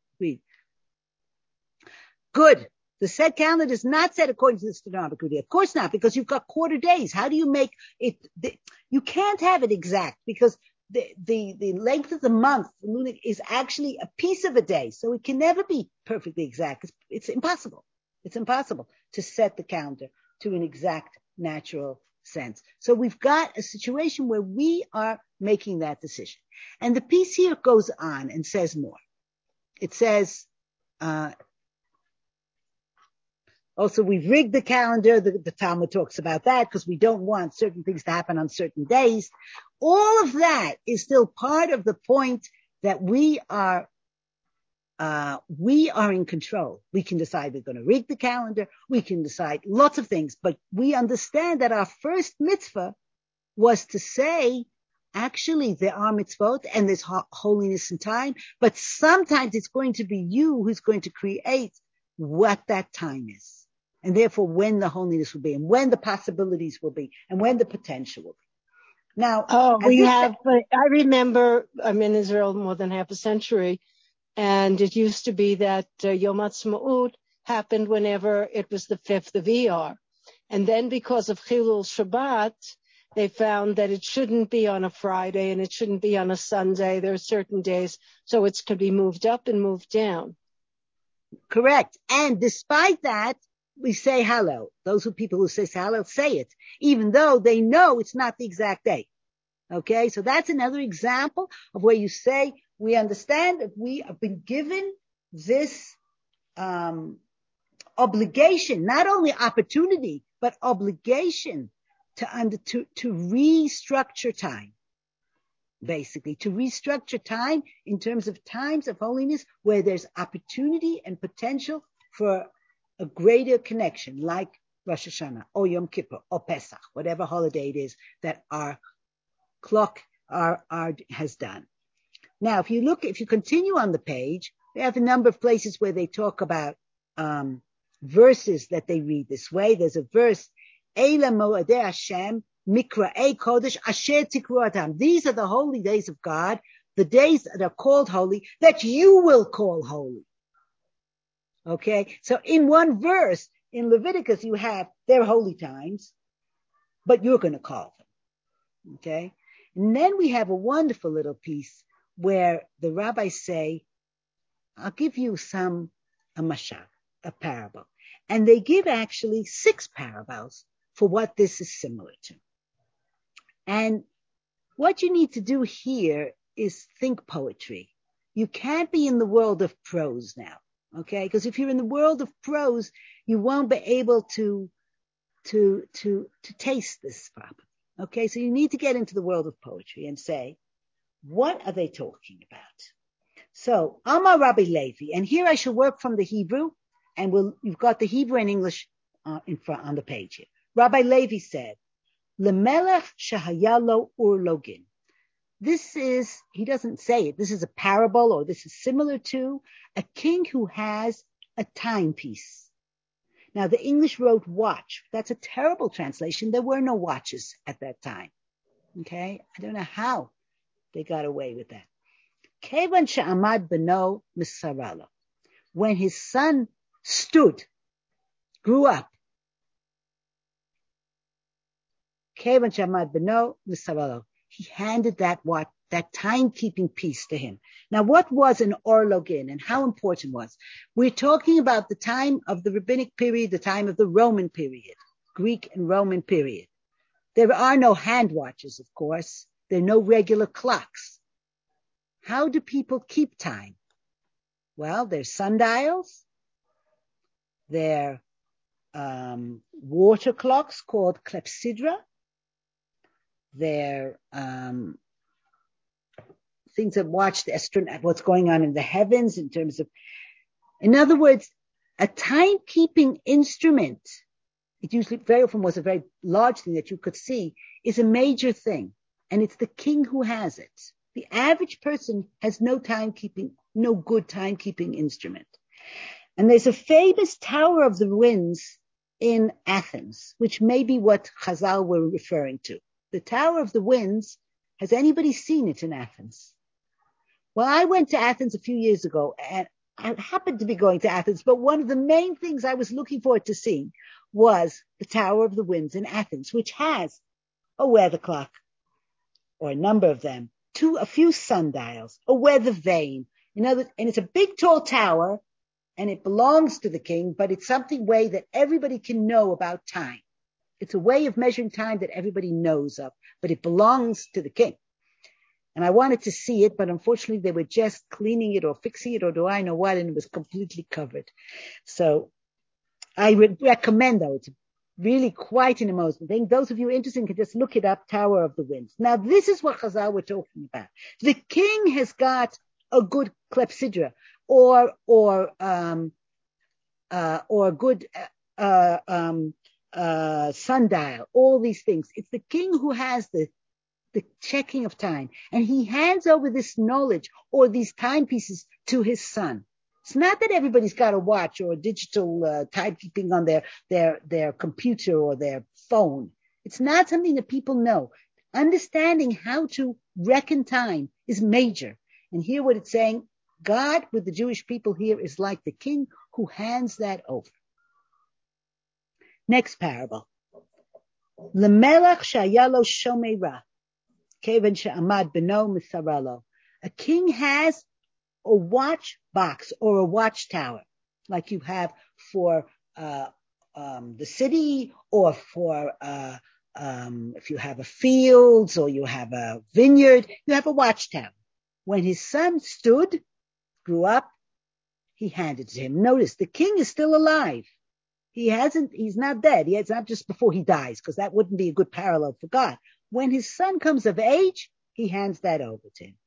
Good. The set calendar is not set according to the astronomical day. Of course not, because you've got quarter days. How do you make it? You can't have it exact because the length of the month is actually a piece of a day. So it can never be perfectly exact. It's impossible. It's impossible to set the calendar to an exact natural sense. So we've got a situation where we are making that decision. And the piece here goes on and says more. It says, also, we've rigged the calendar. The Talmud talks about that because we don't want certain things to happen on certain days. all of that is still part of the point that we are in control. We can decide we're going to rig the calendar. We can decide lots of things, but we understand that our first mitzvah was to say, actually, there are mitzvot and there's holiness in time, but sometimes it's going to be you who's going to create what that time is. And therefore, when the holiness will be and when the possibilities will be and when the potential will be. Now, I remember I'm in Israel more than half a century, and it used to be that Yom Ha'atzmaut happened whenever it was the 5th of Iyar. And then because of Chilul Shabbat, they found that it shouldn't be on a Friday and it shouldn't be on a Sunday. There are certain days, so it could be moved up and moved down. Correct. And despite that, we say Hallel. Those people who say Hallel say it, even though they know it's not the exact day. Okay, so that's another example of where you say, we understand that we have been given this obligation, not only opportunity, but obligation to restructure time. Basically, to restructure time in terms of times of holiness where there's opportunity and potential for a greater connection, like Rosh Hashanah or Yom Kippur or Pesach, whatever holiday it is that our clock has done. Now, if you continue on the page, we have a number of places where they talk about verses that they read this way. There's a verse, Eila Moedei Hashem, Mikra'ei Kodesh, Asher Tikru Atam. These are the holy days of God, the days that are called holy, that you will call holy. Okay? So in one verse, in Leviticus, you have their holy times, but you're going to call them. Okay? And then we have a wonderful little piece where the rabbis say, I'll give you a mashal, a parable. And they give actually 6 parables for what this is similar to. And what you need to do here is think poetry. You can't be in the world of prose now, okay? Because if you're in the world of prose, you won't be able to taste this properly, okay? So you need to get into the world of poetry and say, what are they talking about? So, Amar Rabbi Levi, and here I shall work from the Hebrew, and you've got the Hebrew and English in front on the page here. Rabbi Levi said, Lemelech shehayalo urlogin. This is, he doesn't say it, this is a parable, or this is similar to a king who has a timepiece. Now, the English wrote watch. That's a terrible translation. There were no watches at that time. Okay? I don't know how they got away with that. Kevan she'amad beno misaralo. When his son grew up. Kevan she'amad beno misaralo. He handed that timekeeping piece to him. Now, what was an orlogin and how important was? We're talking about the time of the rabbinic period, the time of the Roman period, Greek and Roman period. There are no hand watches, of course. There are no regular clocks. How do people keep time? Well, there's sundials. There are water clocks called clepsydra. There are things that watch what's going on in the heavens in terms of, in other words, a timekeeping instrument, it usually very often was a very large thing that you could see, is a major thing. And it's the king who has it. The average person has no good timekeeping instrument. And there's a famous Tower of the Winds in Athens, which may be what Chazal were referring to. The Tower of the Winds, has anybody seen it in Athens? Well, I went to Athens a few years ago, and I happened to be going to Athens, but one of the main things I was looking forward to seeing was the Tower of the Winds in Athens, which has a weather clock, or a number of them, a few sundials, a weather vane, and it's a big tall tower, and it belongs to the king, but it's something way that everybody can know about time. It's a way of measuring time that everybody knows of, but it belongs to the king. And I wanted to see it, but unfortunately they were just cleaning it or fixing it or do I know what, and it was completely covered. So I would recommend, though, it's a really quite an emotional thing. Those of you interested can just look it up, Tower of the Winds. Now, this is what Chazal were talking about. The king has got a good clepsydra or good sundial, all these things. It's the king who has the checking of time, and he hands over this knowledge or these timepieces to his son. It's not that everybody's got a watch or a digital timekeeping on their computer or their phone. It's not something that people know. Understanding how to reckon time is major. And here what it's saying, God with the Jewish people here is like the king who hands that over. Next parable. L'melech shayalo shomera, kevan she'amad beno misaralo. A king has a watch box or a watchtower, like you have for the city, or for if you have a fields or you have a vineyard, you have a watchtower. When his son grew up, he handed it to him. Notice the king is still alive. He's not dead. It's not just before he dies, because that wouldn't be a good parallel for God. When his son comes of age, he hands that over to him.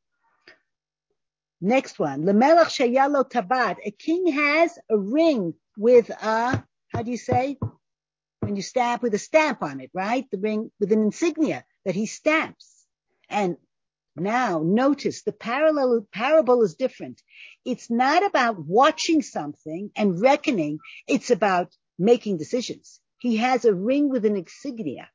Next one, L'melech sheyalo tabat. A king has a ring with how do you say? When you stamp with a stamp on it, right? The ring with an insignia that he stamps. And now notice the parable is different. It's not about watching something and reckoning. It's about making decisions. He has a ring with an insignia.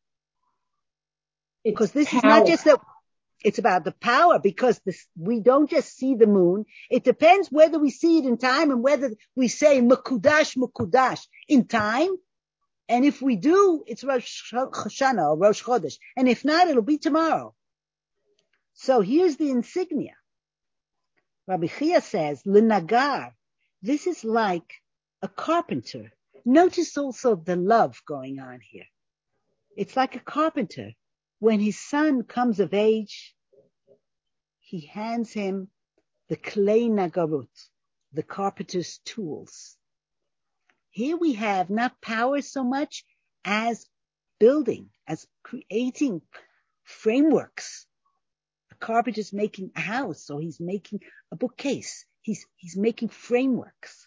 Because this is not just that. It's about the power, because we don't just see the moon. It depends whether we see it in time and whether we say Mekudash in time. And if we do, it's Rosh Hashanah or Rosh Chodesh. And if not, it'll be tomorrow. So here's the insignia. Rabbi Chia says, L'nagar. This is like a carpenter. Notice also the love going on here. It's like a carpenter. When his son comes of age, he hands him the klei nagarut, the carpenter's tools. Here we have not power so much as building, as creating frameworks. A carpenter's making a house, or he's making a bookcase. He's making frameworks.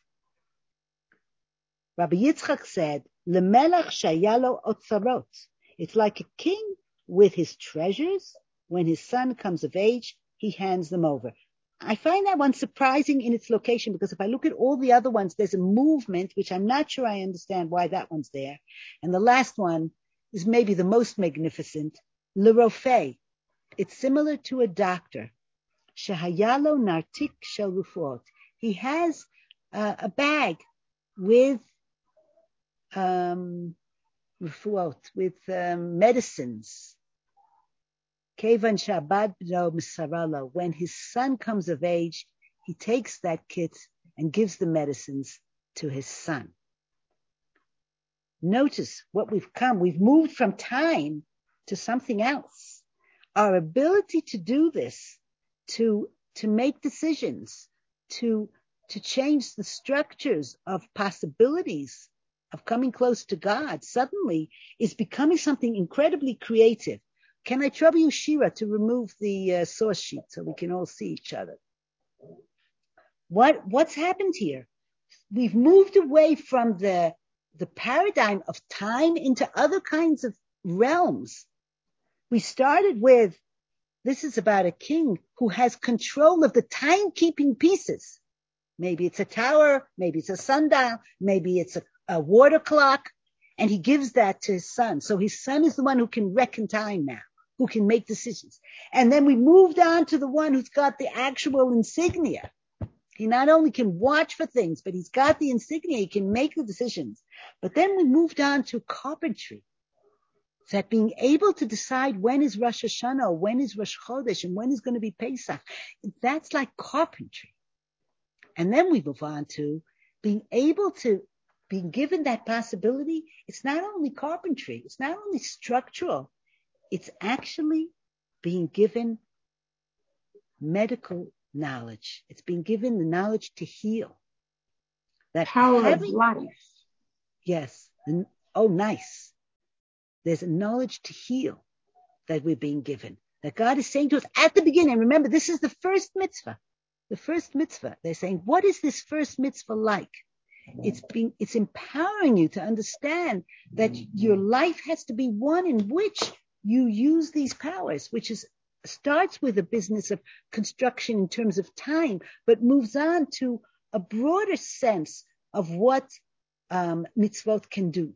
Rabbi Yitzchak said, L'melech shayalo otzarot. It's like a king with his treasures. When his son comes of age, he hands them over. I find that one surprising in its location, because if I look at all the other ones, there's a movement, which I'm not sure I understand why that one's there. And the last one is maybe the most magnificent, l'rofei. It's similar to a doctor. Shehayalo nartik shel rufuot. He has a bag with rufuot, with medicines. Kevan shabad b'no misaralo. When his son comes of age, he takes that kit and gives the medicines to his son. Notice what we've moved from time to something else. Our ability to do this, to make decisions, to change the structures of possibilities of coming close to God, suddenly is becoming something incredibly creative. Can I trouble you, Shira, to remove the source sheet so we can all see each other? What's happened here? We've moved away from the paradigm of time into other kinds of realms. We started with, this is about a king who has control of the timekeeping pieces. Maybe it's a tower, maybe it's a sundial, maybe it's a water clock, and he gives that to his son. So his son is the one who can reckon time now, who can make decisions. And then we moved on to the one who's got the actual insignia. He not only can watch for things, but he's got the insignia, he can make the decisions. But then we moved on to carpentry. That being able to decide when is Rosh Hashanah, or when is Rosh Chodesh, and when is going to be Pesach, that's like carpentry. And then we move on to being able to be given that possibility. It's not only carpentry, it's not only structural, it's actually being given medical knowledge. It's being given the knowledge to heal. That power of life. Yes. Oh, nice. There's a knowledge to heal that we're being given. That God is saying to us at the beginning, remember, this is the first mitzvah. The first mitzvah. They're saying, what is this first mitzvah like? It's empowering you to understand that your life has to be one in which you use these powers, which starts with a business of construction in terms of time, but moves on to a broader sense of what mitzvot can do,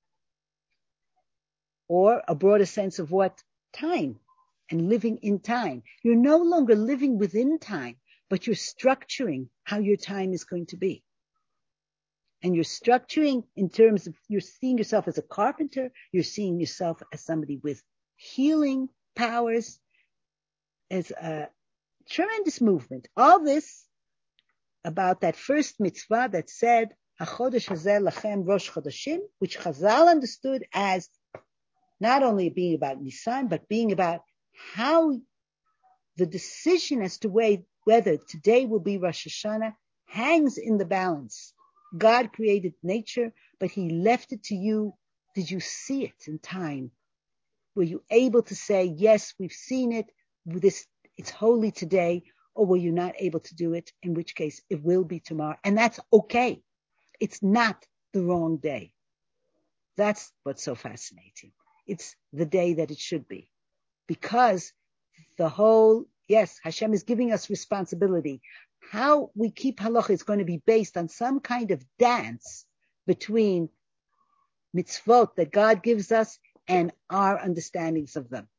or a broader sense of what time and living in time. You're no longer living within time, but you're structuring how your time is going to be. And you're structuring in terms of, you're seeing yourself as a carpenter, you're seeing yourself as somebody with healing powers, as a tremendous movement. All this about that first mitzvah that said, HaChodesh Hazeh Lachem Rosh Chodeshim, which Chazal understood as not only being about Nisan, but being about how the decision as to whether today will be Rosh Hashanah hangs in the balance. God created nature, but he left it to you. Did you see it in time? Were you able to say, yes, we've seen it, it's holy today, or were you not able to do it, in which case it will be tomorrow? And that's okay. It's not the wrong day. That's what's so fascinating. It's the day that it should be. Because Hashem is giving us responsibility. How we keep halacha is going to be based on some kind of dance between mitzvot that God gives us and our understandings of them.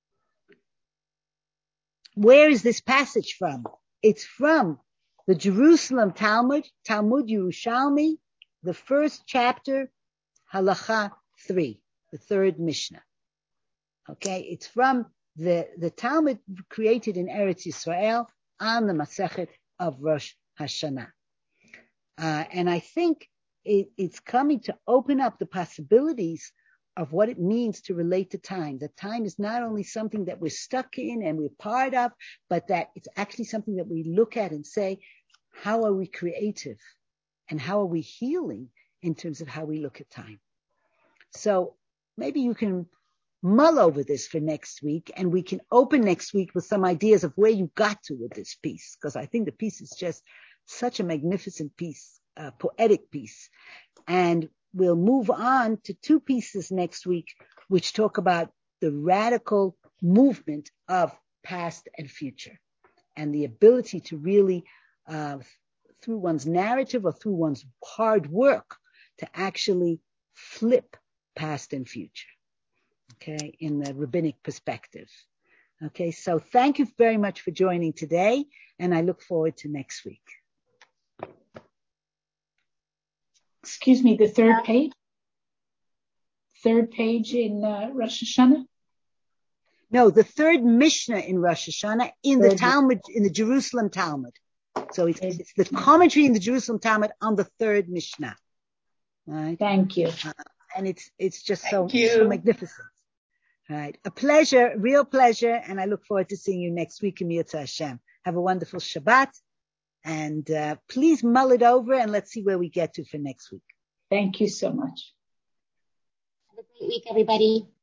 Where is this passage from? It's from the Jerusalem Talmud Yerushalmi, the first chapter, halacha 3, the third Mishnah. Okay, it's from the Talmud created in Eretz Yisrael on the Masechet of Rosh Hashanah. And I think it's coming to open up the possibilities of what it means to relate to time. That time is not only something that we're stuck in and we're part of, but that it's actually something that we look at and say, how are we creative? And how are we healing in terms of how we look at time? So maybe you can mull over this for next week, and we can open next week with some ideas of where you got to with this piece, because I think the piece is just such a magnificent piece, a poetic piece. And we'll move on to 2 pieces next week, which talk about the radical movement of past and future, and the ability to really, through one's narrative or through one's hard work, to actually flip past and future. Okay, in the rabbinic perspective. Okay, so thank you very much for joining today, and I look forward to next week. Excuse me, the third page? Third page in Rosh Hashanah? No, the third Mishnah in Rosh Hashanah in the Talmud, in the Jerusalem Talmud. So it's the commentary in the Jerusalem Talmud on the third Mishnah. Right? Thank you. And it's just so magnificent. All right. A pleasure, real pleasure. And I look forward to seeing you next week in Yirtzeh Hashem. Have a wonderful Shabbat. And please mull it over and let's see where we get to for next week. Thank you so much. Have a great week, everybody.